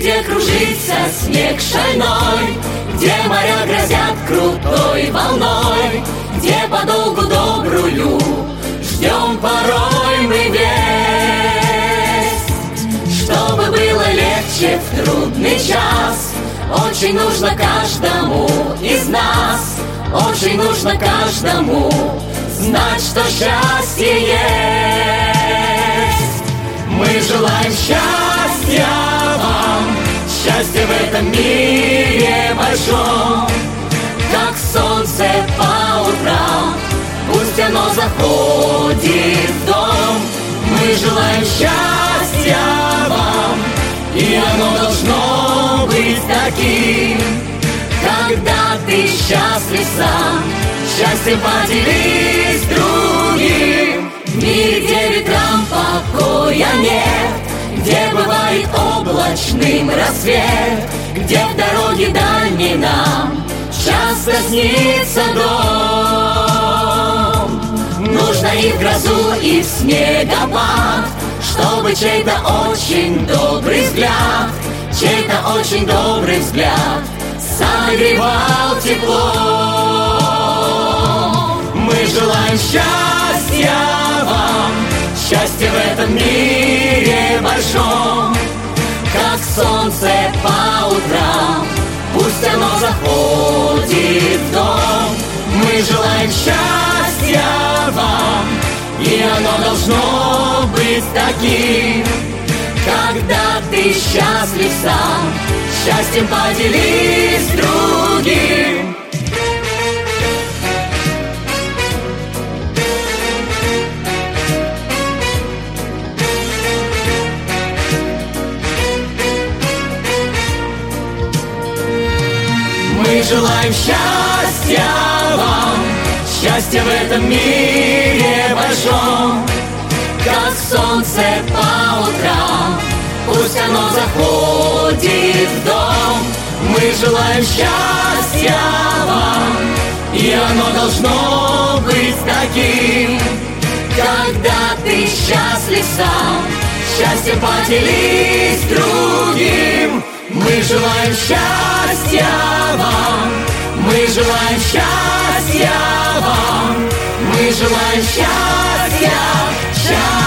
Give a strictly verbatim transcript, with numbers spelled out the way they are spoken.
где кружится снег шальной, где моря грозят крутой волной, где подолгу добрую ждем порой мы весть. Чтобы было легче в трудный час, очень нужно каждому из нас, очень нужно каждому знать, что счастье есть. Мы желаем счастья вам, счастья в этом мире большом, как солнце по утрам, пусть оно заходит в дом. Мы желаем счастья вам, и оно должно быть таким, когда ты счастлив сам, счастьем поделись с другим. В мире, где ветрам покоя нет, где бывает облачным рассвет, где в дороге дальней нам часто снится дом. Нужно и в грозу, и в снегопад, чтобы чей-то очень добрый взгляд, чей-то очень добрый взгляд согревал тепло. Мы желаем счастья вам, счастья в этом мире большом, как солнце по утрам, пусть оно заходит в дом. Мы желаем счастья вам, и оно должно быть таким, когда ты счастлив сам, счастьем поделись с другим. Мы желаем счастья вам, счастья в этом мире большом, как солнце по утрам, пусть оно заходит в дом. Мы желаем счастья вам, и оно должно быть таким, когда ты счастлив сам, счастьем поделись с другим. Мы желаем счастья вам, мы желаем счастья вам, мы желаем счастья, счастья.